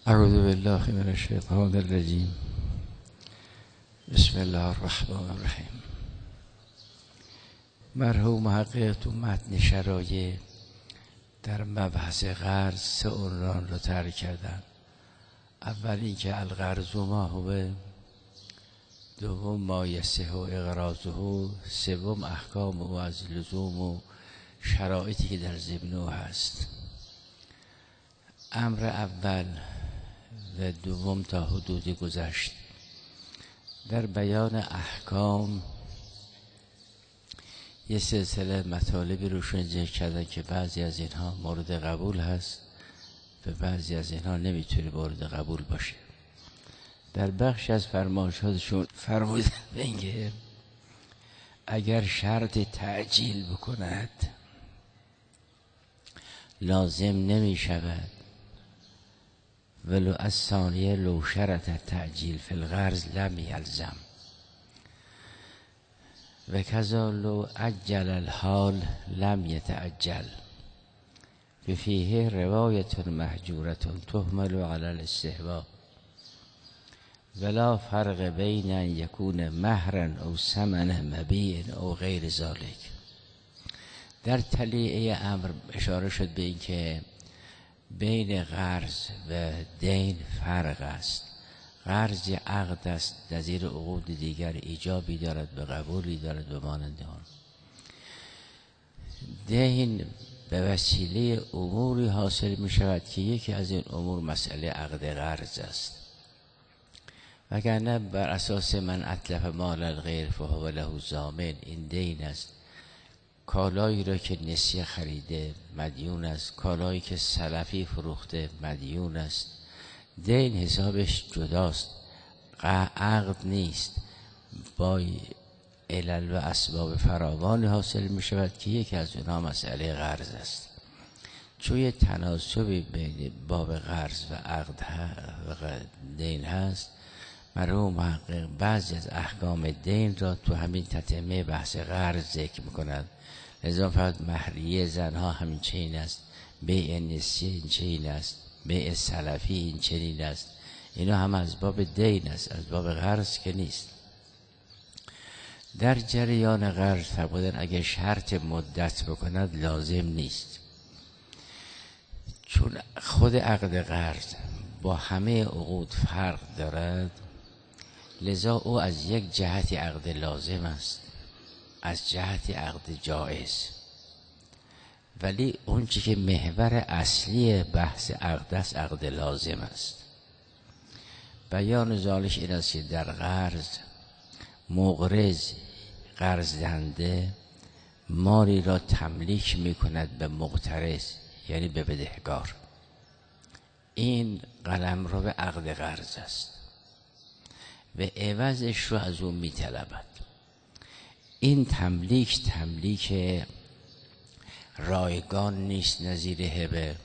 اعوذ بالله من الشیطان الرجیم. بسم الله الرحمن الرحیم. مرحوم محقق تو متن شرایع در مبحث قرض سه عنوان رو طرح کردن. اول اینکه القرض ما هو، دوم ما یصح اقراضه، سوم احکام و از لزوم و شرایطی که در ضمن هست. امر اول و دوم تا حدودی گذشت. در بیان احکام یه سلسله مطالبی روشون ذکر کردن که بعضی از اینها مورد قبول هست و بعضی از اینها نمیتونه مورد قبول باشه. در بخش از فرمایشاتشون فرمودن اینکه اگر شرط تعجیل بکند لازم نمی شود، ولو از ثانیه لو شرط تعجیل فی القرض لم یلزم و کذا لو عجل الحال لم یتعجل فیه روایت محجورة تحمل علی الاستحباب ولا فرق بین ان یکون مهرا او ثمن مبیع او غیر ذلک. در تلیعه امر اشاره شد به این که بین قرض و دین فرق است. قرض عقد است، نظیر عقود دیگر ایجابی دارد و قبولی دارد و مانند آن. دین به وسیله اموری حاصل می شود که یکی از این امور مسئله عقد قرض است. وگرنه بر اساس من اتلف مال الغیر فهو له ضامن، این دین است. کالایی را که نسیه خریده مدیون است، کالایی که سلفی فروخته مدیون است. دین حسابش جداست، عقد نیست، با علل و اسباب فراوانی حاصل می شود که یکی از اونها مسئله قرض است. چون یه تناسبی بین باب قرض و عقد و دین هست، مرحوم محقق بعضی از احکام دین را تو همین تتمه بحث قرض ذکر می کند. لذا فقط مهریه زنها همین چنین است، بیع نسیه این چنین است، بیع سلفی این چنین است. اینا هم از باب دین است، از باب قرض که نیست. در جریان قرض فرمودن اگه شرط مدت بکند لازم نیست، چون خود عقد قرض با همه عقود فرق دارد. لذا او از یک جهت عقد لازم است، از جهت عقد جایز، ولی اون چی که محور اصلی بحث عقد است عقد لازم است. بیان ذالک این است که در قرض مقرض قرض دهنده مالی را تملیک می کند به مقترض، یعنی به بدهکار. این قلم رو به عقد قرض است و عوضش رو از اون می طلبد. این تملیک رایگان نیست، نظیر هبه.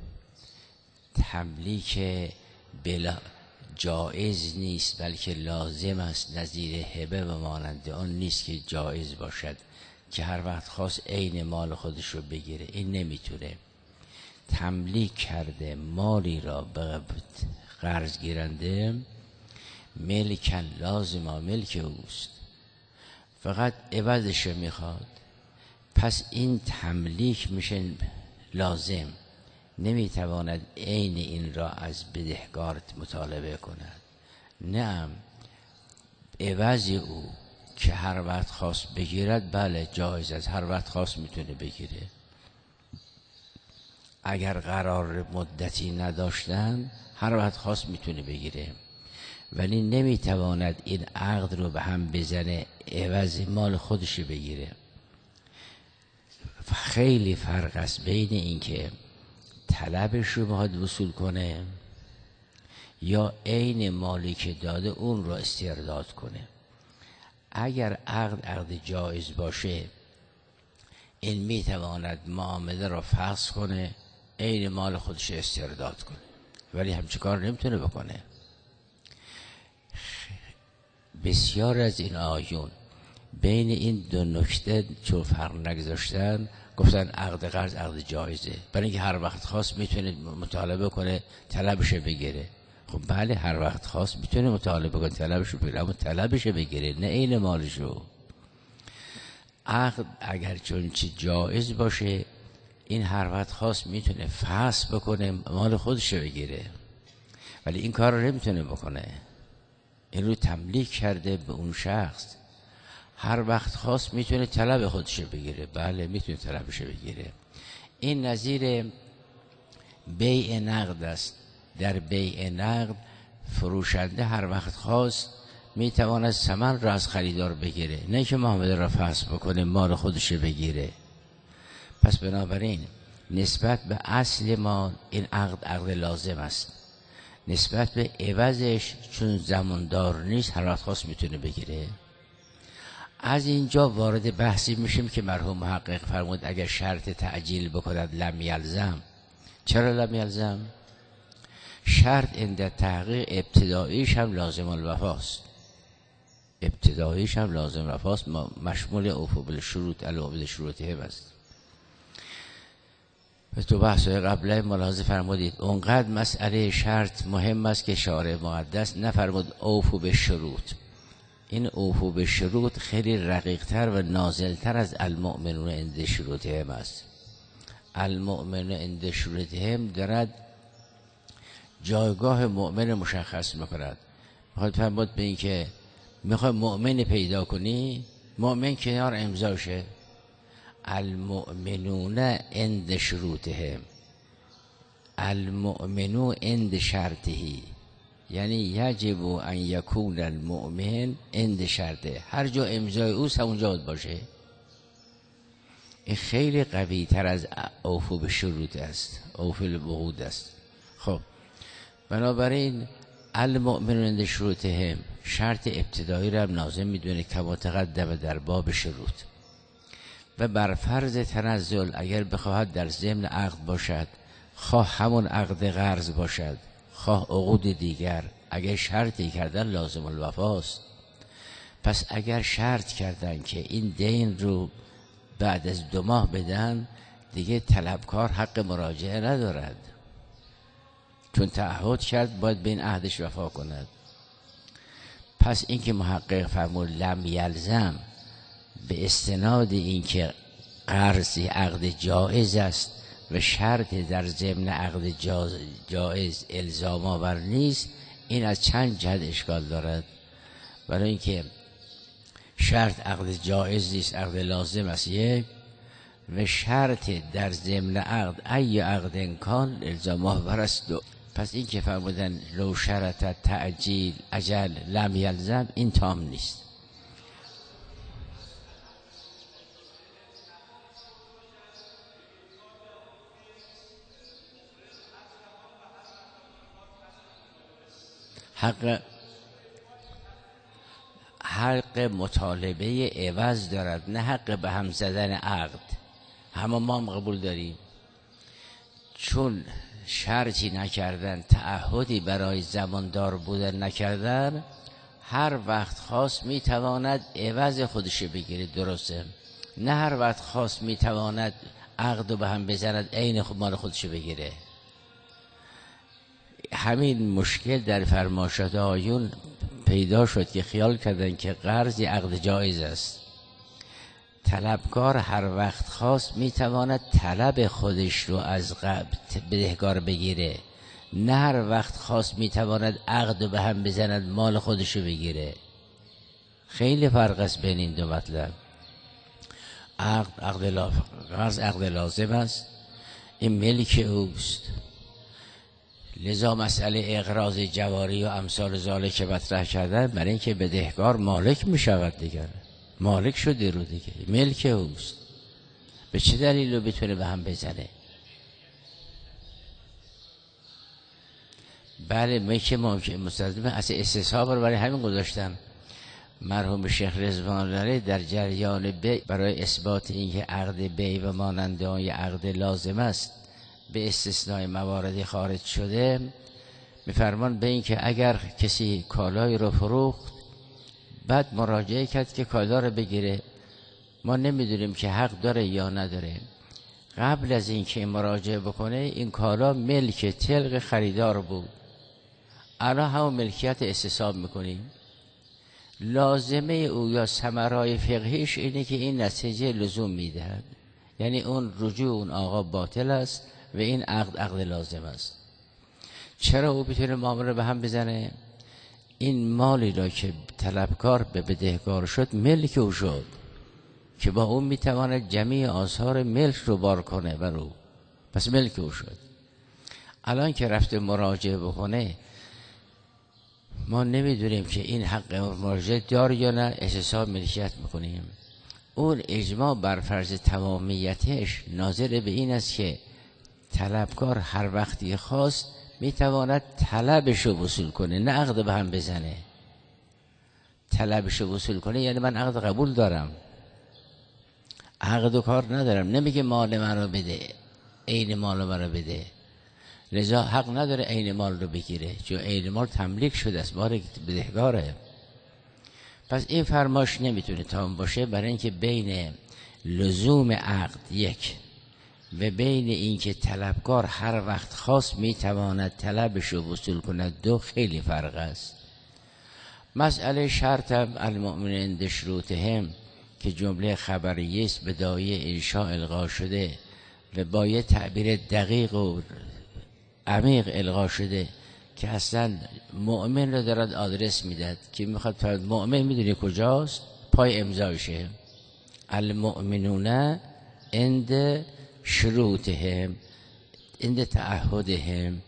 تملیک بلا جایز نیست بلکه لازم است، نظیر هبه و مانند آن نیست که جایز باشد که هر وقت خواست عین مال خودش رو بگیره. این نمیتونه. تملیک کرده مالی را به قرض گیرنده ملکن لازم ملک اوست، فقط عوضش میخواد. پس این تملیک میشه لازم، نمیتواند عین این را از بدهکار مطالبه کند. نه، عوض او که هر وقت خواست بگیرد بله جایز است، هر وقت خواست میتونه بگیره. اگر قرار مدتی نداشتن هر وقت خواست میتونه بگیره، ولی نمیتواند این عقد رو به هم بزنه عوض مال خودش بگیره. خیلی فرق است بین این که طلبش رو باید وصول کنه یا عین مالی که داده اون رو استرداد کنه. اگر عقد جایز باشه این میتواند معامله رو فسخ کنه، عین مال خودش استرداد کنه، ولی همچه کار نمیتونه بکنه. بسیار از این آیون بین این دو نکته چون فرق نگذاشتن گفتن عقد قرض عقد جایزه، برای اینکه هر وقت خواست میتونه مطالبه کنه طلبش بگیره. خب بله هر وقت خواست میتونه مطالبه کنه طلبش بگیره، اما طلبش بگیره نه عین مالشو. عقد اگر چون چی جایز باشه این هر وقت خواست میتونه فسخ بکنه مال خودش بگیره، ولی این کار رو نمیتونه بکنه. این رو تملیک کرده به اون شخص، هر وقت خواست میتونه طلب خودش بگیره. بله میتونه طلبش بگیره. این نظیر بیع نقد است. در بیع نقد فروشنده هر وقت خواست میتواند ثمن را از خریدار بگیره، نه که معامله را فسخ بکنه مال خودش بگیره. پس بنابراین نسبت به اصل ما این عقد لازم است. نسبت به عوضش چون زماندار نیست هر وقت خواست میتونه بگیره. از اینجا وارد بحثی میشیم که مرحوم محقق فرمود اگر شرط تعجیل بکند لم یلزم. چرا لم یلزم؟ شرط عند تحقیق ابتداییش هم لازم الوفاست. ابتداییش هم لازم الوفاست، مشمول اوفو بالشروط علاوه شروط هم است. تو بحث‌های قبله ملاحظه فرمودید اونقدر مسئله شرط مهم است که شارع مقدس نفرمود اوفو به شروط. این اوفو به شروط خیلی رقیق‌تر و نازل‌تر از المؤمنون عند شروطهم است. المؤمنون عند شروطهم دارد جایگاه مؤمن مشخص می‌کند. میخواد فرمود به این که میخوای مؤمن پیدا کنی، مؤمن کنار امضاشه. المؤمنون عند شروطهم، المؤمنون عند شرطه، یعنی یجب ان یکون المؤمن عند شرطه. هر جا امضای اوست همونجا باشه. این خیلی قوی تر از اوفو به شروط است، اوفو العقود است. خب بنابراین المؤمنون عند شروطهم شرط ابتدایی را هم لازم میدونه کما تقدم در باب شروط. و بر فرض تنزل اگر بخواهد در ضمن عقد باشد، خواه همون عقد قرض باشد خواه عقود دیگر، اگر شرطی کردن لازم الوفاست. پس اگر شرط کردن که این دین رو بعد از 2 ماه بدن، دیگه طلبکار حق مراجعه ندارد، چون تعهد کرد باید به این عهدش وفا کند. پس این که محقق فرمود لم یلزم به استناد این که قرض عقد جایز است و شرط در ضمن عقد جایز الزام آور نیست، این از چند جهت اشکال دارد. برای اینکه شرط عقد جایز نیست، عقد لازم است یک، و شرط در ضمن عقد ای عقد امکان الزام آور است دو. پس این که فرمودن لو شرط تعجیل اجل لم یلزم این تام نیست. حق مطالبه عوض دارد، نه حق به هم زدن عقد. همه ما هم قبول داریم، چون شرطی نکردن، تعهدی برای زماندار بودن نکردن، هر وقت خواست میتواند عوض خودش بگیره. درسته؟ نه هر وقت خواست میتواند عقد رو به هم بزند عین مال خودش بگیره. همین مشکل در فرمایشات آیون پیدا شد که خیال کردن که قرض عقد جایز است. طلبکار هر وقت خواست میتواند طلب خودش رو از بدهکار بگیره، نه هر وقت خواست میتواند عقد رو به هم بزند مال خودش رو بگیره. خیلی فرق است بین این دو مطلب. قرض عقد لازم است، این ملک اوست. لذا مسئله اقراض جواری و امثال ذالک که مطرح کردن برای اینکه بدهکار مالک میشود دیگر، مالک شده رو دیگه، ملک اوست. به چه دلیل رو بتونه به هم بزنه؟ بله ملک ممکن مستلزم اصل استصحاب رو برای همین گذاشتن. مرحوم شیخ رضوان الله در جریان بیع برای اثبات اینکه عقد بیع و ماننده های عقد لازم است به استثناء مواردی خارج شده، میفرمان به این که اگر کسی کالای رو فروخت بعد مراجعه کرد که کالا رو بگیره. ما نمیدونیم که حق داره یا نداره. قبل از این که مراجعه بکنه این کالا ملک طلق خریدار بود، الان همون ملکیت استصحاب میکنیم. لازمه او یا ثمرای فقهیش اینه که این نتیجه لزوم میدهد، یعنی اون رجوع اون آقا باطل است و این عقد لازم است. چرا او بتونه معامله به هم بزنه؟ این مالی را که طلبکار به بدهکار شد ملک او شد که با اون میتواند جمیع آثار ملک رو بار کنه بر او، پس ملک او شد. الان که رفته مراجعه بکنه ما نمیدونیم که این حق مراجعه دار یا نه، استصحاب ملکیت میکنیم. اون اجماع بر فرض تمامیتش ناظر به این است که طلبکار هر وقتی خواست میتواند طلبش رو وصول کنه، نه عقد به هم بزنه. طلبش رو وصول کنه یعنی من عقد قبول دارم، عقد و کار ندارم، نمیگه مال من رو بده، عین مال من رو بده. لذا حق نداره عین مال رو بگیره، چون عین مال تملیک شده است، مال بدهکاره. پس این فرماش نمیتونه تمام باشه، برای اینکه بین لزوم عقد یک و بین اینکه طلبکار هر وقت خواست میتواند طلبش رو وصول کند دو خیلی فرق است. مسئله شرط المؤمن عند شروطهم که جمله خبریه است به دایه انشاء القا شده و با یه تعبیر دقیق و عمیق القا شده که اصلا مؤمن رو دارد آدرس میداد که میخواد فرد مؤمن میدونی کجاست؟ پای امضایشه. المؤمنون عند شروطهم عند تعهدهم.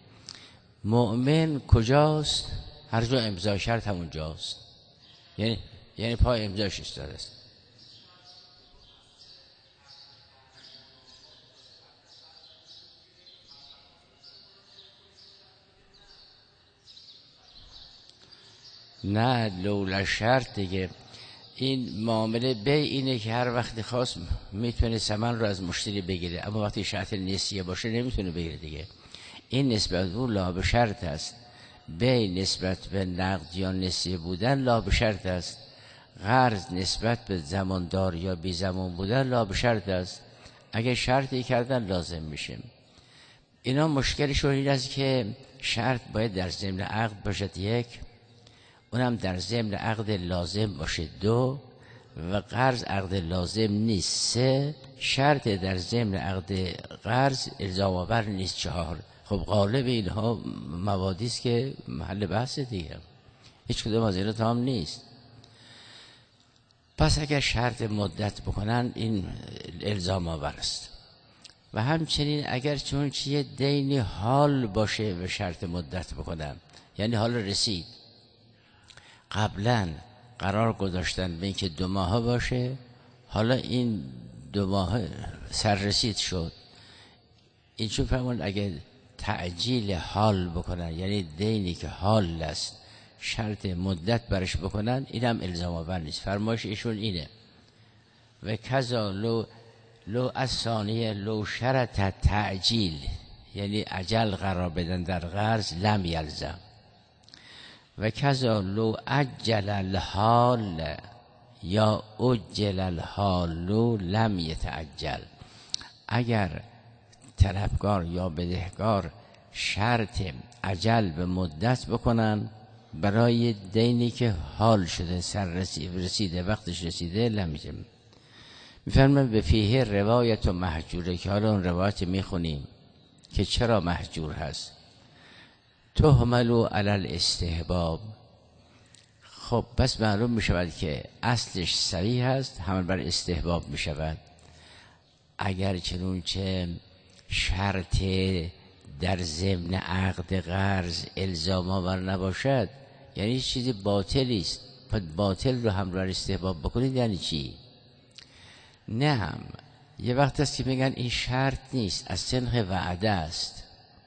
مؤمن کجاست؟ هر جا امضای شرط همون جاست، یعنی پای امضاش ایستاده است. نه لولا شرط دیگه. این معامله بی اینه که هر وقتی خواست میتونه ثمن رو از مشتری بگیره، اما وقتی شرط نسیه باشه نمیتونه بگیره دیگه. این نسبت او لا به شرط است. بی نسبت به نقد یا نسیه بودن لا به شرط است. قرض نسبت به زماندار یا بی زمان بودن لا به شرط است. اگه شرطی کردن لازم میشه. اینا مشکلشون این است که شرط باید در ضمن عقد باشد یک، اونم در ضمن عقد لازم باشه دو، و قرض عقد لازم نیست سه، شرط در ضمن عقد قرض الزام آور نیست چهار. خب غالب اینها موادی است که محل بحث دیگه، هیچ کدوم از اینا تمام نیست. پس اگر شرط مدت بکنن این الزام آور است. و همچنین اگر چون چیه دینی حال باشه و شرط مدت بکنن، یعنی حال رسید، قبلا قرار گذاشتن به اینکه 2 ماه باشه، حالا این 2 ماه سررسید شد، این چون فرمون اگه تعجیل حال بکنن، یعنی دینی که حال است شرط مدت برش بکنن، این هم الزام آور نیست. فرمایش ایشون اینه و کذا لو از ثانیه لو شرط تعجیل، یعنی عجل قرار بدن در قرض، لم یلزم. و کذا لو عجل الحال یا اجل الحال لم یتعجل. اگر طلبکار یا بدهکار شرط عجل به مدت بکنن برای دینی که حال شده، سر رسیده، وقتش رسیده، لم یجم. میفرمایم به فیه روایت و محجوره، که حالا اون روایت میخونیم که چرا محجور هست. تحملو علی الاستحباب. خب بس معلوم میشود که اصلش صریح هست، حمل بر استحباب میشود. اگر چنونچه شرط در ضمن عقد قرض الزام آور نباشد، یعنی چیزی باطلی است، پس باطل رو حمل بر استحباب بکنید یعنی چی؟ نه، هم یه وقت است که میگن این شرط نیست، از سنخ وعده است.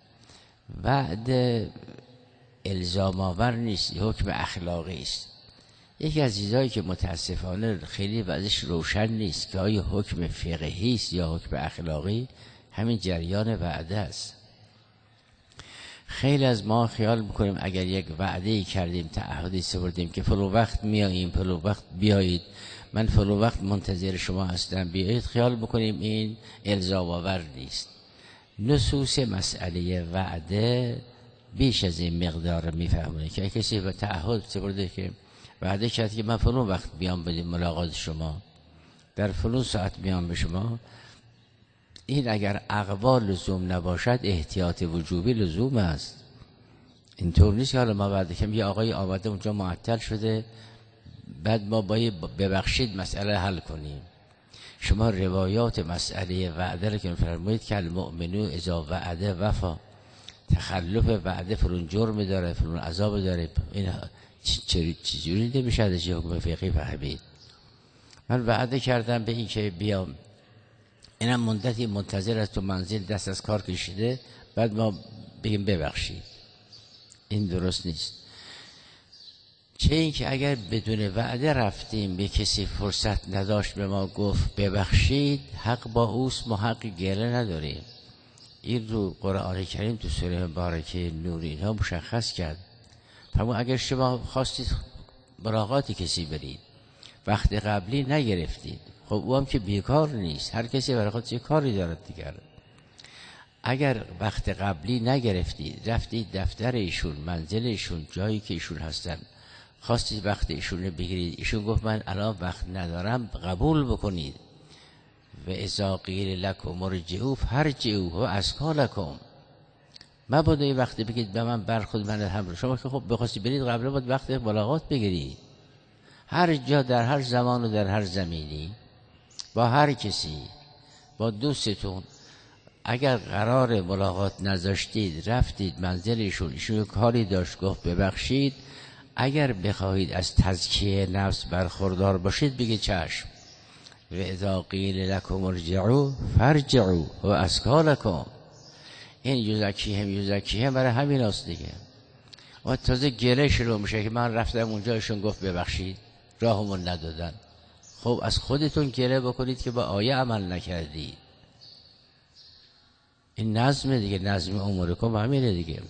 وعده الزام آور نیست، حکم اخلاقی است. یکی از چیزایی که متاسفانه خیلی وضعش روشن نیست که آیا حکم فقهی است یا حکم اخلاقی، همین جریان وعده است. خیلی از ما خیال میکنیم اگر یک وعده کردیم، تعهدی سپردیم که فلو وقت میاییم، فلو وقت بیایید، من فلو وقت منتظر شما هستم بیایید، خیال میکنیم این الزام آور نیست. نصوص مسئله وعده بیش از این مقدار میفهمونه که کسی به تعهد سپرده که وعده کرد که من فلو وقت بیام بدیم ملاقات شما، در فلو ساعت بیام به شما، این اگر اقوال لزوم نباشد احتیاط وجوبی لزوم است. اینطور نیست که حالا ما بعد که یه آقای آمده اونجا معطل شده بعد ما باید ببخشید مسئله حل کنیم. شما روایات مسئله وعده رو که می‌فرمایید که المؤمنون اذا وعده وفا، تخلف وعده فرون جرم داره، فرون عذاب داره. این چجوری نمیشه ازش حکم فقهی فهمید؟ من وعده کردم به این که بیام، اینم مدتی منتظر از تو منزل دست از کار کشیده، بعد ما بگیم ببخشید. این درست نیست. چه این که اگر بدون وعده رفتیم به کسی فرصت نداشت به ما گفت ببخشید، حق با اوست، ما حق گله نداریم. این رو قرآن کریم تو سوره مبارکه نور اینها مشخص کرد. فرمود اگر شما خواستید ملاقات کسی برید، وقت قبلی نگرفتید، خب او هم که بیکار نیست، هر کسی برای خودش کاری دارد دیگر. اگر وقت قبلی نگرفتید، رفتید دفتر ایشون، منزل ایشون، جایی که ایشون هستن، خواستید وقت ایشون رو بگیرید، ایشون گفت من الان وقت ندارم، قبول بکنید. و اذا قیل لکم ارجعوا فارجعوا هو ازکی لکم. مبادا این وقتی بگید به من برخود من هم، شما که خب بخواستی برید قبل باید وقت ملاقات بگیرید. هر جا در هر زمان و در هر زمینی با هر کسی، با دوستتون، اگر قرار ملاقات نذاشتید رفتید منزل ایشون کاری داشت گفت ببخشید، اگر بخواهید از تزکیه نفس برخوردار باشید بگید چشم. و اذا قیل لکم ارجعوا فارجعوا هو ازکی لکم. این یزکیهم برای همین است دیگه. و تازه گله شروع میشه که من رفتم اونجا ایشون گفت ببخشید، راهمون ندادن. خب از خودتون گله بکنید که با آیه عمل نکردید. این نظم دیگه، نظم امورکم همینه دیگه.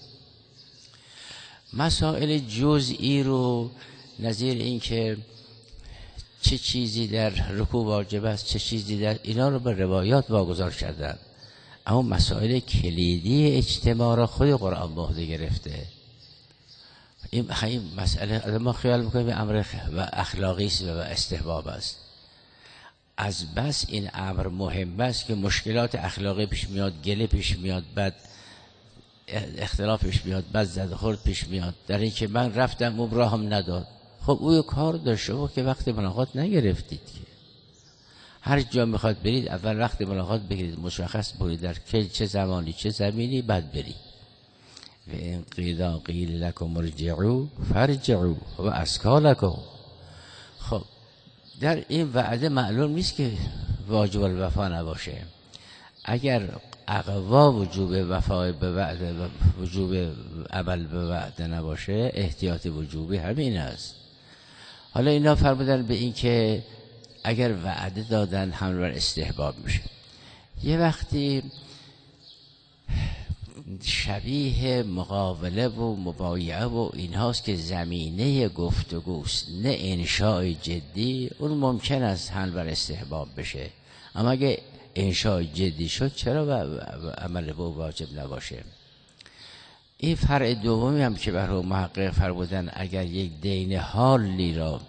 مسائل جزئی رو نظیر این که چه چیزی در رکوع واجب است، چه چیزی در، اینا رو به روایات واگذار کردن. اما مسائل کلیدی اجتماع را خود قرآن به عهده گرفته. این مسئله ما خیال میکنیم امر و اخلاقی است و استحباب است. از بس این امر مهم است که مشکلات اخلاقی پیش میاد، گله پیش میاد، بعد اختلاف پیش میاد، بعد زد خورد پیش میاد، در این که من رفتم اون راهم نداد. خب او کار داشته و که وقت ملاقات نگرفتید که هر جا میخواد برید اول وقت ملاقات بگیرید، مشخص برید در چه زمانی چه زمینی، بعد برید. و این قیل لکم ارجعوا فارجعوا هو ازکی لکم. خب در این وعده معلوم نیست که واجب الوفا نباشه. اگر اقوا وجوب وفای به وعده و وجوب عمل به وعده نباشه، احتیاط وجوبی همین است. حالا اینا فرمودن به این که اگر وعده دادن حمل بر استحباب میشه. یه وقتی شبیه مقابله و مبایعه و اینهاست که زمینه گفتگوست، نه انشاء جدی، اون ممکن است حمل بر استحباب بشه. اما اگه انشاء جدی شد چرا عمل به واجب نباشه؟ این فرع دومی هم که برای محقق فرمودن اگر یک دین حالی را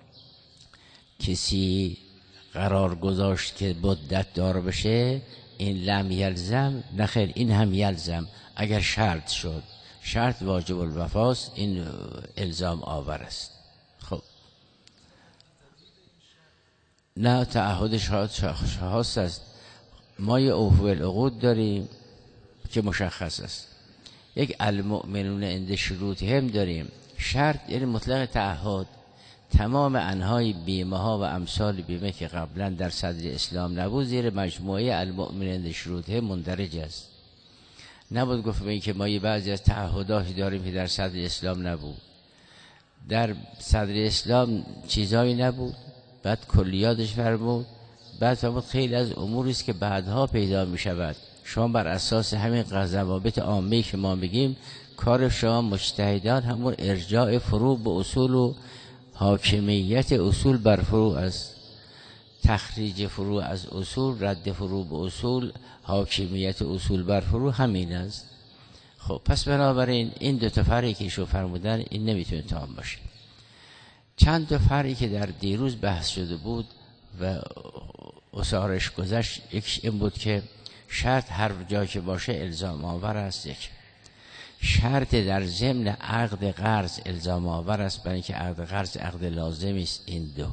کسی قرار گذاشت که مدت دار بشه، این لم یلزم، نخیر این هم یلزم. اگر شرط شد، شرط واجب الوفاست، این الزام آور است. خب نه تعهدش هاست است. ما یه اوفو العقود داریم که مشخص است، یک المؤمنون عند شروطهم داریم. شرط یعنی مطلق تعهد. تمام انواع بیمه ها و امثال بیمه که قبلا در صدر اسلام نبود زیر مجموعه المؤمنون عند شروطهم مندرج است. نبود گفت به این که ما یه بعضی از تعهداتی داریم که در صدر اسلام نبود. در صدر اسلام چیزایی نبود، بعد کلیاتش فرمود، بعد فرمود خیلی از اموری است که بعدها پیدا می شود. شما بر اساس همین ضوابط عامه‌ای که ما میگیم، کار شما مجتهدان همون ارجاع فروع به اصول و حاکمیت اصول بر فروع است، تخریج فروع از اصول، رد فروع به اصول، حاکمیت اصول بر فروع همین است. خب پس بنابراین این دو تا فرقی که ایشون فرمودن این نمیتونه تمام باشه. چند تا فرقی که در دیروز بحث شده بود و اصارش گذشت، یکیش این بود که شرط هر جا که باشه الزام آور است. یک شرط در ضمن عقد قرض الزام آور است، برای اینکه عقد قرض عقد لازمی است. این دو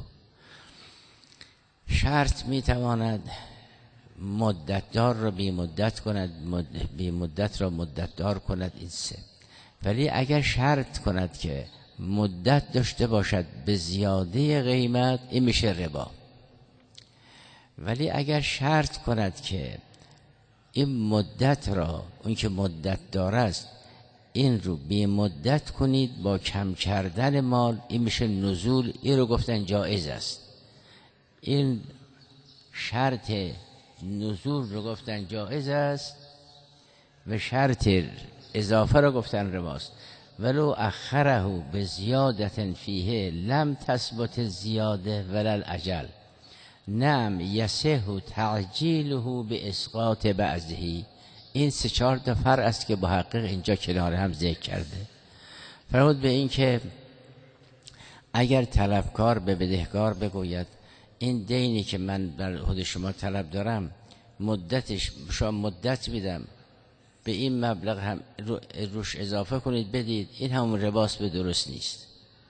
شرط میتواند مدت دار را بی مدت کند، بی مدت را مدت دار کند. این سه. ولی اگر شرط کند که مدت داشته باشد به زیاده قیمت، این میشه ربا. ولی اگر شرط کند که این مدت را، اون که مدت داره است، این رو بی مدت کنید با کم کردن مال، این میشه نزول. این رو گفتن جایز است. این شرط نزول رو گفتن جایز است و شرط اضافه رو گفتن رباست. ولو اخره به زیادت فیه لم تثبت زیاده ولل اجل، نعم یصح تعجیله به اسقاط بعضه. این سه چهار تا فرق است که محقق اینجا کنار هم ذکر کرده. فرمود به این که اگر طلبکار به بدهکار بگوید این دینی که من در حد شما طلب دارم، مدتش شما مدت میدم، به این مبلغ هم روش اضافه کنید بدید، این همون رباست، به درست نیست.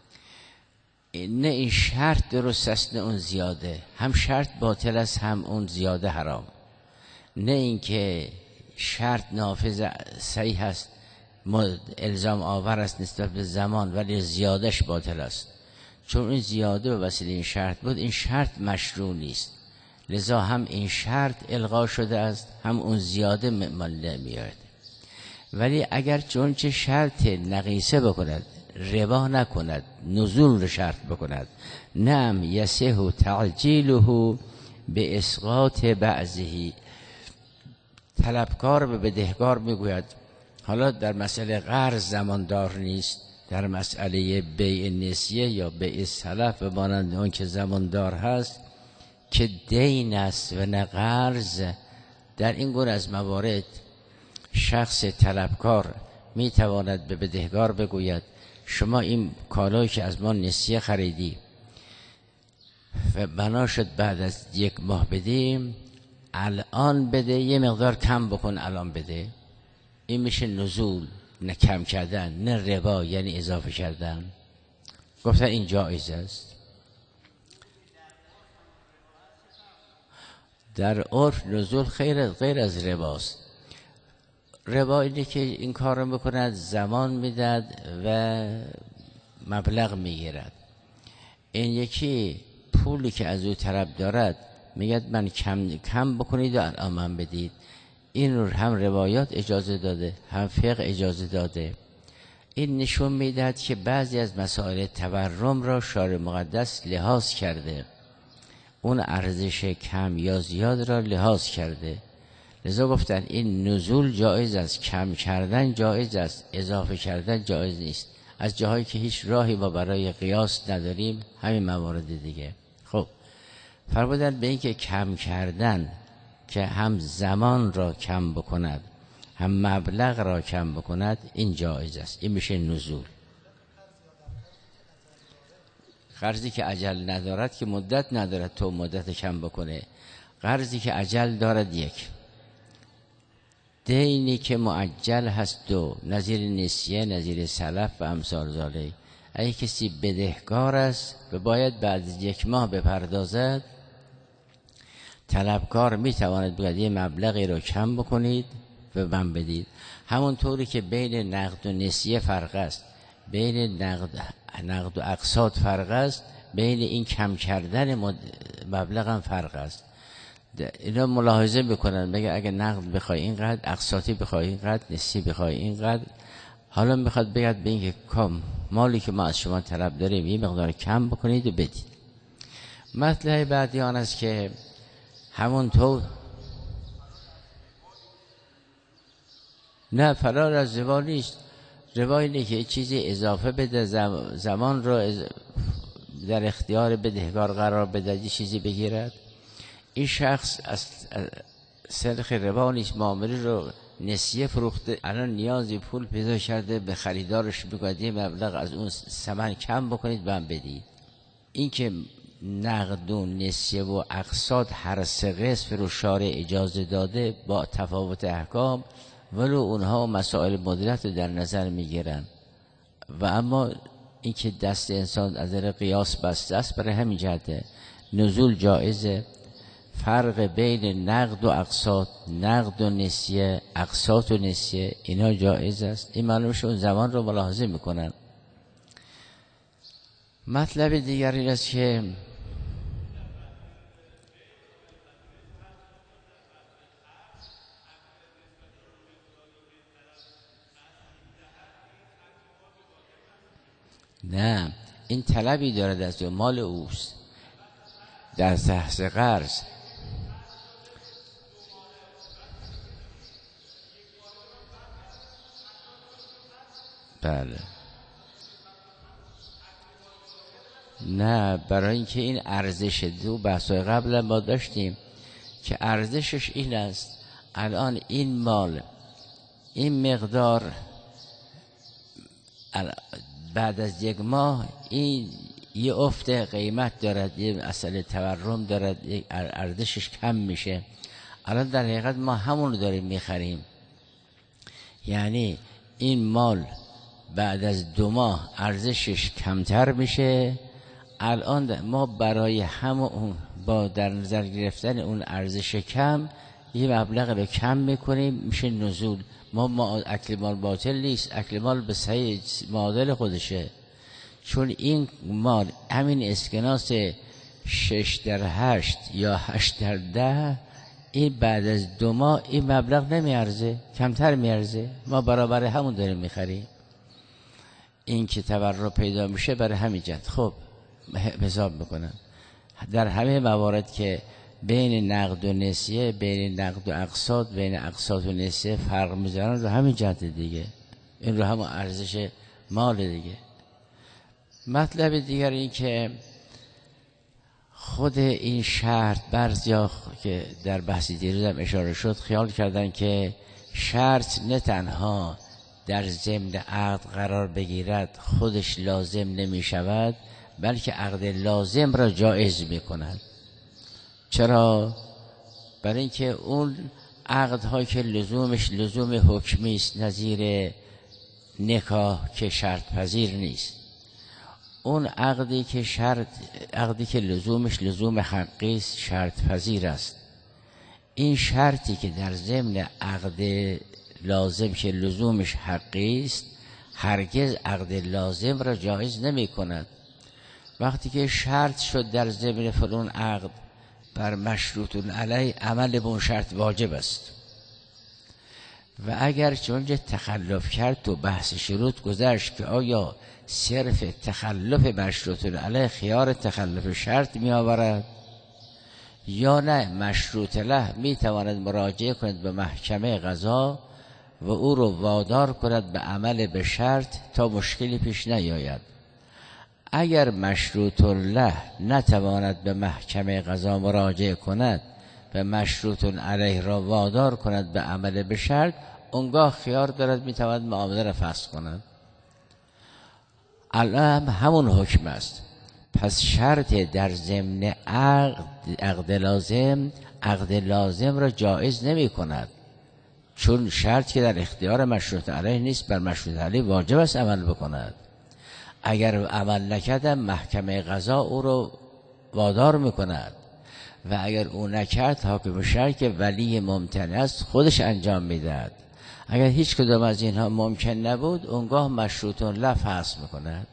نه این شرط درست است نه اون زیاده، هم شرط باطل است هم اون زیاده حرام. نه این که شرط نافذ صحیح است، الزام آور است نسبت به زمان، ولی زیادش باطل است، چون این زیاده به وسیله این شرط بود. این شرط مشروع نیست، لذا هم این شرط الغا شده است، هم اون زیاده مال میاد. ولی اگر چون چه شرط نقیصه بکند، ربا نکند، نزول رو شرط بکند، نعم یصح تعجیله به اسقاط بعضه. طلبکار به بدهکار میگوید حالا در مسئله قرض زماندار نیست، در مسئله بیع نسیه یا بیع سلف و مانند اون که زماندار هست که دین است و نه قرض، در این گونه از موارد شخص طلبکار میتواند به بدهکار بگوید شما این کالایی که از ما نسیه خریدی و بنا شد بعد از یک ماه بدیم، الان بده، یه مقدار کم بکن الان بده. این میشه نزول، نه کم کردن، نه ربا یعنی اضافه کردن. گفتن این جایز است. در عرف نزول غیر از رباست. ربا اینه که این کار رو میکند، زمان میداد و مبلغ میگیرد. این یکی پولی که از او طلب دارد میگد من کم بکنید و الان من بدید. این رو هم روایات اجازه داده، هم فقه اجازه داده. این نشون میدهد که بعضی از مسائل تورم را شارع مقدس لحاظ کرده، اون ارزش کم یا زیاد را لحاظ کرده. لذا گفتن این نزول جایز است، کم کردن جایز است، اضافه کردن جایز نیست. از جاهایی که هیچ راهی ما برای قیاس نداریم، همین موارد دیگه. خب فرمودن به این که کم کردن که هم زمان را کم بکند هم مبلغ را کم بکند، این جایز است، این میشه نزول. قرضی که اجل ندارد که مدت ندارد تو مدت کم بکنه. قرضی که اجل دارد یک، دینی که معجل هست دو، نظیر نسیه، نظیر سلف و امثال ذالک. اگه کسی بدهکار است و باید بعد از یک ماه بپردازد، طلبکار میتواند بگوید یه مبلغی رو کم بکنید و من بدید. همون طوری که بین نقد و نسیه فرق است، بین نقد و اقساط فرق است، بین این کم کردن مبلغ هم فرق است. اینا ملاحظه بکنن، بگه اگه نقد بخوای اینقدر، اقساطی بخوای اینقدر، نسیه بخوای اینقدر. حالا میخواد بگه به این که کم مالی که ما از شما طلب داریم یه مقدار کم بکنید و بدید. مطلب بعدی آن است که همون طور نه، فرار از ربا نیست. ربا اینه که چیزی اضافه بده، زمان رو در اختیار بدهکار قرار بده، یه چیزی بگیرد. این شخص از سرخ ربا نیست، معامله رو نسیه فروخته، الان نیازی پول پیدا کرده، به خریدارش بگوید یه مبلغ از اون ثمن کم بکنید من بدید. این که نقد و نسیه و اقساط هر سه قسم رو شارع اجازه داده با تفاوت احکام، ولو اونها مسائل مدیریت رو در نظر میگیرن. و اما این که دست انسان از نظر قیاس بسته است، برای همین جهته نزول جایزه. فرق بین نقد و اقساط، نقد و نسیه، اقساط و نسیه، اینا جایز است. این معلومه اون زمان رو ملاحظه میکنن. مطلب دیگر این است که نه، این طلبی دارد از مال اوست در تحت قرض. بله، نه، برای اینکه این ارزش دو بحثای قبل ما داشتیم که ارزشش این است. الان این مال این مقدار بعد از یک ماه این یه افت قیمت دارد، یه مسئله تورم دارد، ارزشش کم میشه. الان در حقیقت ما همون رو داریم میخریم، یعنی این مال بعد از 2 ماه ارزشش کمتر میشه. الان ما برای همون با در نظر گرفتن اون ارزش کم یه مبلغ رو کم میکنیم، میشه نزول. ما اکل مال باطل نیست، اکل مال به صحیح معادل خودشه. چون این مال همین اسکناس 6/8 یا 8/10، این بعد از 2 ماه این مبلغ نمیارزه، کمتر میارزه. ما برابر همون داریم میخریم. این که تورم پیدا میشه برای همین جد خب حساب میکنن. در همه موارد که بین نقد و نسیه، بین نقد و اقساط، بین اقساط و نسیه فرق میذارن، رو همین جهت دیگه، این رو همون ارزش مال دیگه. مطلب دیگر این که خود این شرط، بعضیا که در بحث دیروز هم اشاره شد خیال کردن که شرط نه تنها در ضمن عقد قرار بگیرد خودش لازم نمی شود، بلکه عقد لازم را جایز می کند. چرا؟ برای اینکه اون عقدهایی که لزومش لزوم حکمی است، نظیر نکاح که شرط پذیر نیست، اون عقدی که لزومش لزوم حقی است، شرط پذیر است. این شرطی که در ضمن عقد لازم که لزومش حقی است، هرگز عقد لازم را جایز نمی کند. وقتی که شرط شد در ضمن فلان عقد بر مشروط علیه، عمل به اون شرط واجب است. و اگر چونجه تخلف کرد تو بحث شروط گذشت که آیا صرف تخلف مشروط علیه خیار تخلف شرط می آورد یا نه، مشروط له می تواند مراجعه کند به محکمه قضا و او رو وادار کند به عمل به شرط تا مشکلی پیش نیاید. اگر مشروط له نتواند به محکمه قضا مراجعه کند و مشروط علیه را وادار کند به عمل به شرط، اونگاه خیار دارد میتواند معامله را فسخ کند. الان همون حکم است. پس شرط در ضمن عقد لازم را جایز نمی کند، چون شرط که در اختیار مشروط علیه نیست، بر مشروط علیه واجب است عمل بکند. اگر عمل نکردم محکمه قضا او رو وادار میکند و اگر او نکرد حاکم شرط که ولی ممتنع است خودش انجام میدهد. اگر هیچ کدام از اینها ممکن نبود، اونگاه مشروط له فسخ میکند.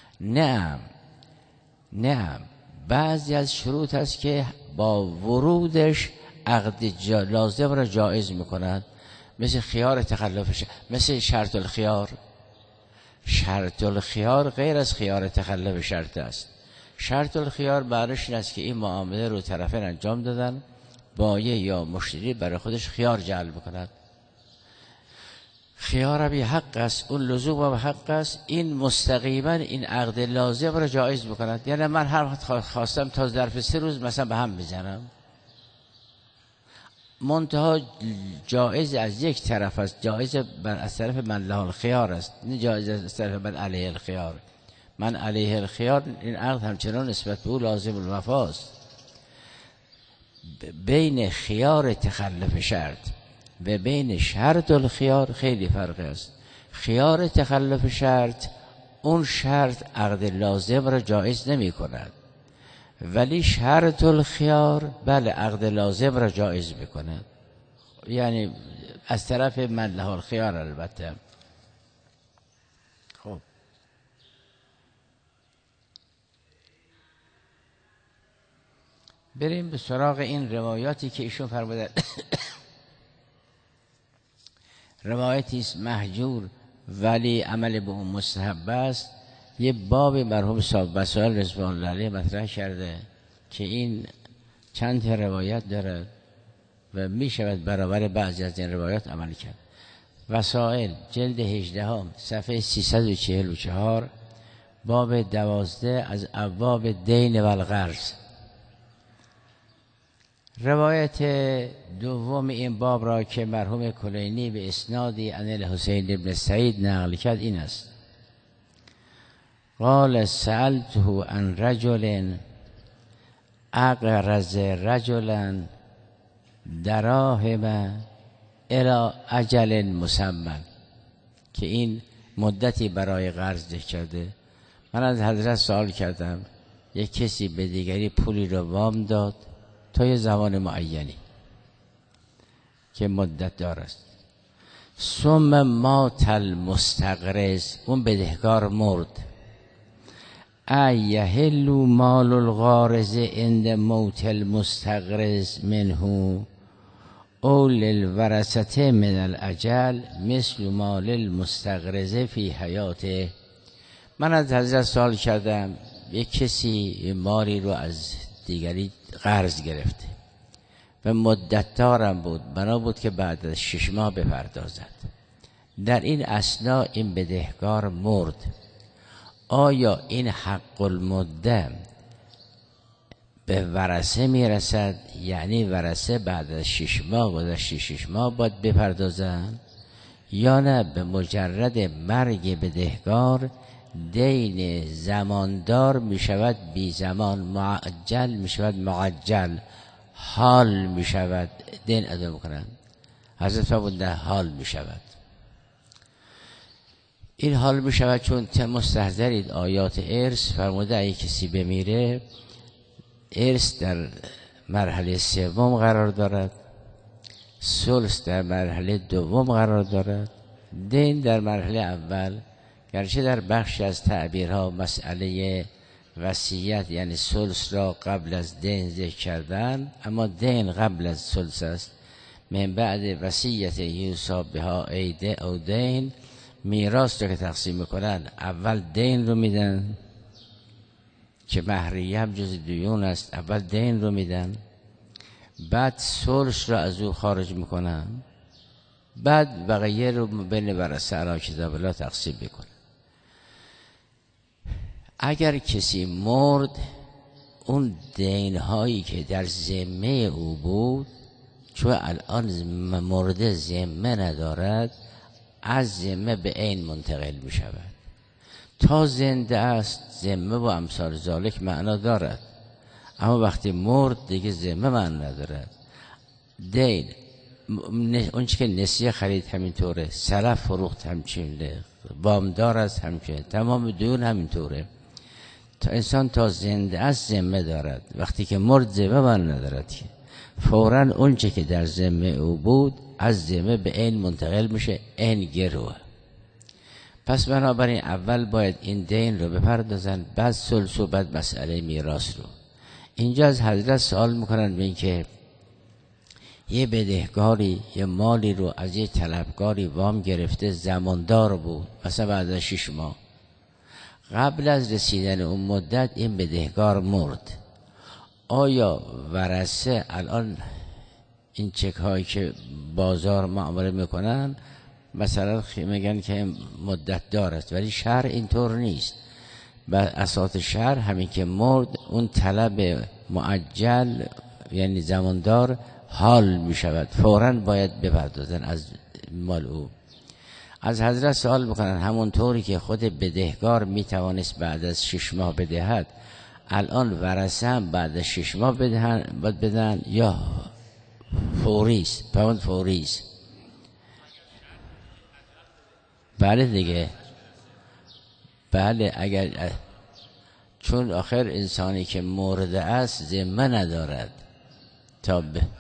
نه، بعضی از شروط هست که با ورودش عقد لازم را جایز میکند، مثل خیار تخلفش، مثل شرط الخیار. شرط الخیار غیر از خیار تخلف شرط است. شرط الخیار برش این است که این معامله رو طرفین انجام دادن، بایع یا مشتری برای خودش خیار جعل بکند. خیار بی حق است، اون لزوم به حق است، این مستقیما این عقد لازم را جایز میکند. یعنی من هر وقت خواستم تا ظرف 3 روز مثلا به هم بزنم، منتها جایز از یک طرف است، جایز از طرف من له الخیار است، نه جایز از طرف من علیه الخیار. من علیه الخیار، این عقد همچنان نسبت به او لازم الوفاست. بین خیار تخلف شرط و بین شرط الخیار خیلی فرق است. خیار تخلف شرط، اون شرط عقد لازم را جایز نمی کند، ولی شرط الخیار بله عقد لازم را جایز می کند. یعنی از طرف من له الخیار. البته خب بریم به سراغ این روایاتی که ایشون فرمودن. روایتی است محجور ولی عمل به اون مستحب است. یه باب مرحوم صاحب وسائل رضوان الله علیه مطرح کرده که این چند تا روایت دارد و می شود برابر بعضی از این روایات عمل کرد. وسائل جلد 18 صفحه 344 باب 12 از ابواب دین و القرض. روایت دوم این باب را که مرحوم کلینی به اسنادی عن الحسین بن سعید نقل کرد این است: قال سألته عن رجل اقرض رجلا دراهم الى اجل مسمى، که این مدتی برای قرض ده کرده. من از حضرت سوال کردم یک کسی به دیگری پولی رو وام داد تا یه زمان معینی که مدت دار است، ثم مات المستقرض، اون بدهکار مرد، ایحل مال القارض عند موت المستقرض منه او للورثه من الاجل مثل مال المستقرض فی حیاته. من از حضرت سوال کردم یک کسی مالی رو از دیگری قرض گرفته و مدت دارم بود، بنا بود که بعد از 6 ماه بپردازد. در این اثنا این بدهکار مرد، آیا این حق المده به ورثه میرسد؟ یعنی ورثه بعد از 6 ماه گذشته 6 ماه باید بپردازند، یا نه به مجرد مرگ بدهکار دین زماندار می شود بی زمان، معجل می شود معجل، حال می شود دین ادا میکنند. حضرت فرمودند حال می شود. این حال می شود چون مستحضرید آیات ارث فرموده اگه کسی بمیره ارث در مرحله 3 قرار دارد، ثلث در مرحله 2 قرار دارد، دین در مرحله اول. گرچه در بخشی از تعبیرها مسئله وصیت یعنی ثلث را قبل از دین ذکر کردن، اما دین قبل از ثلث است. من بعد وصیت یوصی بها عیده او دین، میراث رو که تقسیم میکنن اول دین رو میدن که مهریه هم جز دیون است، اول دین رو میدن، بعد ثلث رو از او خارج میکنن، بعد بقیه رو بین ورثه علی کتاب الله تقسیم میکنن. اگر کسی مرد اون دین هایی که در ذمه او بود، چون الان مرده ذمه ندارد، از ذمه به عین منتقل می شود. تا زنده است ذمه و امثال ذالک معنا دارد، اما وقتی مرد دیگه ذمه معنا ندارد. دین اون چی که نسیه خرید همینطوره، سلف فروخت همچنینه، وامدار است همچنین، تمام دیون همینطوره. تا انسان تا زنده است ذمه دارد، وقتی که مرد ذمه معنا ندارد که فوراً اون چی که در ذمه او بود از ذمه به عین منتقل میشه، عین گروه. پس بنابراین اول باید این دین رو بپردازن، بعد ثلث و بعد مسئله میراث رو. اینجا از حضرت سوال میکنن به این که یه بدهکاری یه مالی رو از یه طلبکاری وام گرفته، زماندار بود، مثلا بعد از 6 ماه، قبل از رسیدن اون مدت این بدهکار مرد، آیا ورثه الان این چک هایی که بازار معامله میکنن مثلا میگن که مدت دار است، ولی شرع اینطور نیست. و اساس شرع همین که مرد اون طلب معجل یعنی زماندار حال می شود، فوراً باید بپردازن از مال او. از حضرت سوال میکنن همونطوری که خود بدهکار می توانست بعد از 6 ماه بدهد، الان ورثه هم بعد از 6 ماه بدن یا فوریست؟ پوند فوریست. بله دیگه، بله. اگر چون آخر انسانی که مرده است ذمه ندارد تا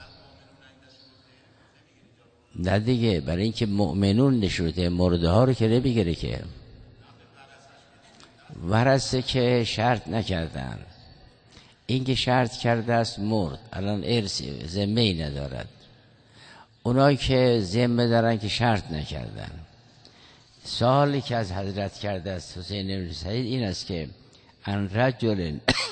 نه دیگه، برای اینکه مؤمنون نشوده مرده ها رو که نمیگیره که ورثه که شرط نکردن. این که شرط کرده است مرد، الان ارث ذمه ای ندارد. اونایی که ذمه دارن که شرط نکردن. سوالی که از حضرت کرده است حسین بن سعید این است که ان رجل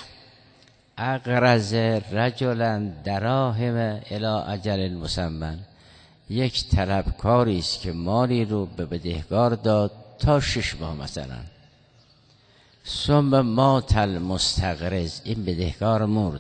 اقرض رجلا دراهم الی اجل مسمى، یک طلبکاری است که مالی رو به بدهکار داد تا 6 ماه مثلا، ثم مات المستقرض، این بدهکار مرد،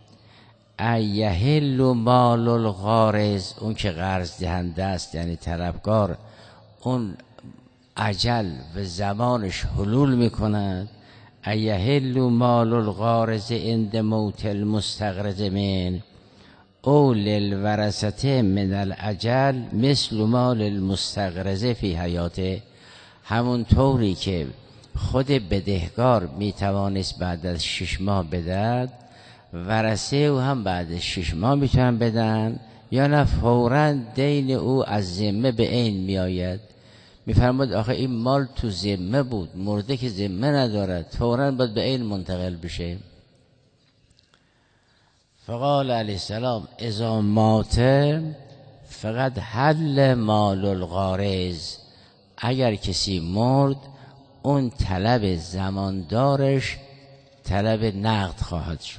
ایحل مال القارض، اون که قرض دهنده است یعنی طلبکار، اون اجل و زمانش حلول میکند، ایحل مال القارض عند موت المستقرض من او للورثه من الاجل مثل مال المستقرض فی حیاته. همون طوری که خود بدهکار میتوانست بعد از 6 ماه بدهد، ورثه او هم بعد از 6 ماه میتونن بدن، یا نه فوراً دین او از ذمه به عین میآید. میفرماد آخه این مال تو ذمه بود، مرده که ذمه ندارد، فوراً باید به عین منتقل بشه. فقال علیه السلام اذا مات فقط حل مال القارض، اگر کسی مرد اون طلب زماندارش طلب نقد خواهد شد.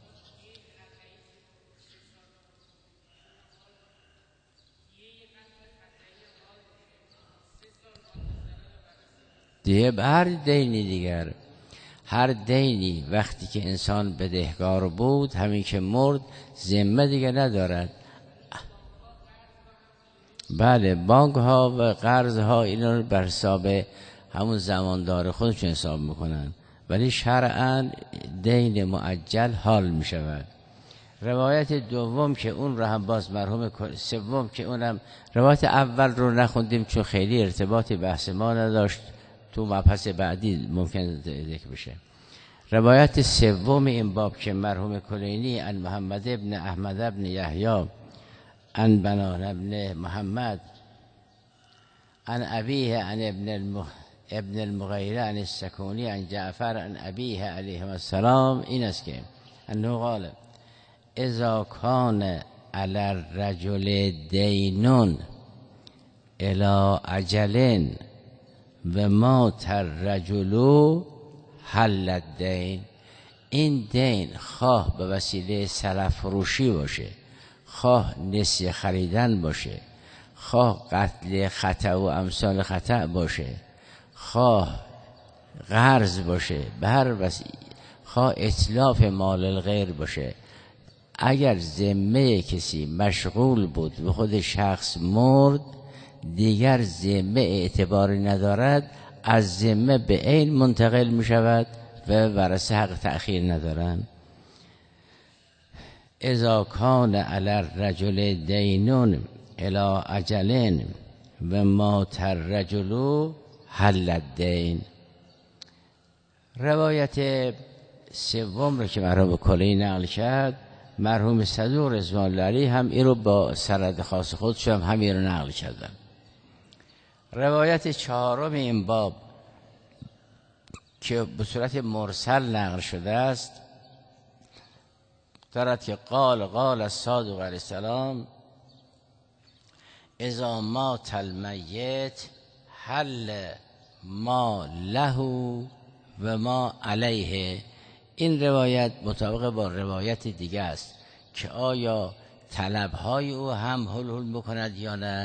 دیگه به هر دینی دیگر، هر دینی وقتی که انسان بدهکار بود همین که مرد ذمه دیگه ندارد. بله، بانک ها و قرض ها اینا رو بر حساب همون زماندار خودشون حساب میکنن، ولی شرعاً دین معجل حال میشود. روایت دوم که اون رو هم باز مرحوم سوم که اونم روایت اول رو نخوندیم چون خیلی ارتباطی بحث ما نداشت، تو مبحث بعدی ممکن ذکر بشه. روایت سوم این باب که مرحوم کلینی ان محمد ابن احمد ابن یحیی ان بنان ابن محمد ان ابیه ان ابن المغیره ان السکونی ان جعفر ان ابیه علیه السلام این است که انه قال اذا کان علی الرجل دینون الی اجل و مات الرجل حل الدین، این دین خواه به وسیله سلف فروشی باشه، خواه نسیه خریدن باشه، خواه قتل خطا و امثال خطا باشه، خواه قرض باشه، به هر وسیله، خواه اتلاف مال الغیر باشه، اگر ذمه کسی مشغول بود و خود شخص مرد دیگر ذمه اعتباری ندارد، از ذمه به عین منتقل می شود و ورثه حق تأخیر ندارند. اذا کان علی الرجل دینون الی اجل و مات الرجل حل الدین. روایت سوم رو که مرحوم کلی نقل کرد، مرحوم صدوق رضوان الله علیه هم این رو با سند خاص خودشون هم همین رو نقل کردن. روایت چهارم این باب که به صورت مرسل نقل شده است دارد که قال الصادق علیه السلام اذا مات المیت حل ما له و ما علیه. این روایت مطابق با روایت دیگه است که آیا طلبهای او هم حلول بکند یا نه،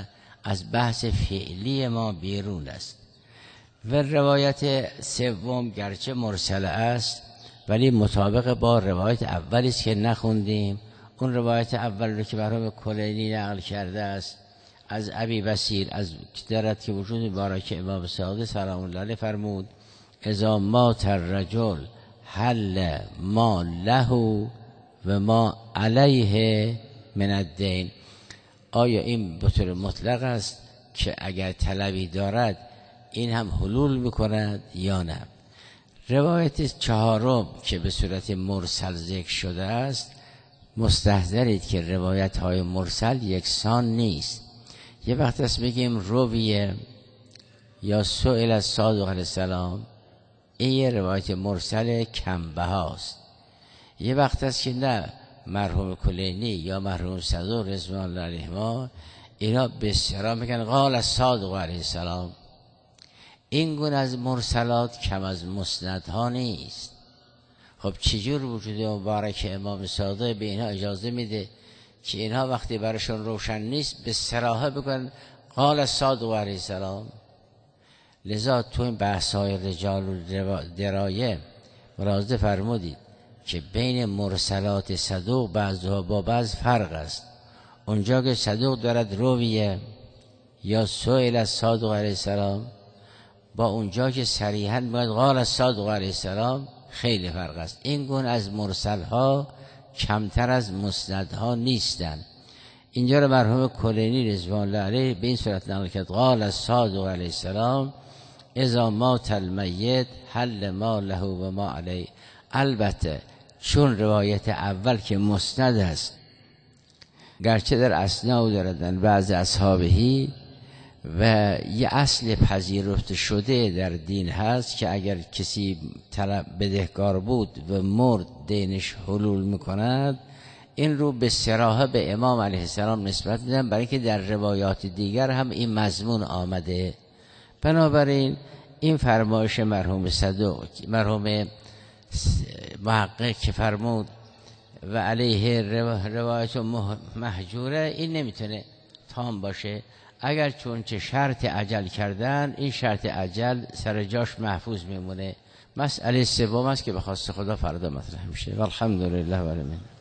از بحث فعلی ما بیرون است. و روایت سوم گرچه مرسل است ولی مطابق با روایت اولی است که نخوندیم. اون روایت اول رو که مرحوم کلینی نقل کرده است از ابی بصیر از دارد که وجود مبارک امام صادق سلام الله علیه فرمود اذا مات الرجل حل ما له و ما علیه من الدین. آیا این به طور مطلق است که اگر طلبی دارد این هم حلول میکند یا نه؟ روایت چهارم که به صورت مرسل ذکر شده است، مستحضرید که روایت های مرسل یکسان نیست. یه وقت است بگیم رویه یا سئل از صادق علیه السلام، این یه روایت مرسل کمبهاست. یه وقت است که نه، مرحوم کلینی یا مرحوم صدوق رضوان الله علیهما اینا به اصطلاح میگن قال از صادق علیه السلام. این گونه از مرسلات کم از مسندها نیست. خب چجور وجود مبارک امام صادق به اینها اجازه میده که اینها وقتی براشون روشن نیست به صراحت بگن قال از صادق علیه السلام؟ لذا تو این بحث های رجال و درایه ملاحظه فرمودید که بین مرسلات صدوق بعضها با بعض فرق است. اونجا که صدوق دارد رویه یا سئل از صادق علیه السلام با اونجا که صریحاً میگوید قال از صادق علیه السلام خیلی فرق است. این گونه از مرسل ها کمتر از مسند ها نیستند. اینجا رو مرحوم کلینی رضوان الله علیه به این صورت نقل کرد قال از صادق علیه السلام اذا مات المیت حل ما له و ما علیه. البته چون روایت اول که مسند است گرچه در اسناد داردن بعض اصحابهی و یه اصل پذیرفته شده در دین هست که اگر کسی طلب بدهکار بود و مرد دینش حلول میکند، این رو به صراحت به امام علیه السلام نسبت میدن، برای که در روایات دیگر هم این مضمون آمده. بنابراین این فرمایش مرحوم صدوق مرحوم محقق که فرمود و علیه روایت محجوره، این نمیتونه تام باشه. اگر چون چه شرط عجل کردن، این شرط عجل سر جاش محفوظ میمونه. مسئله سوم است که به خواست خدا فردا مطرح میشه. والحمدلله و العالمین.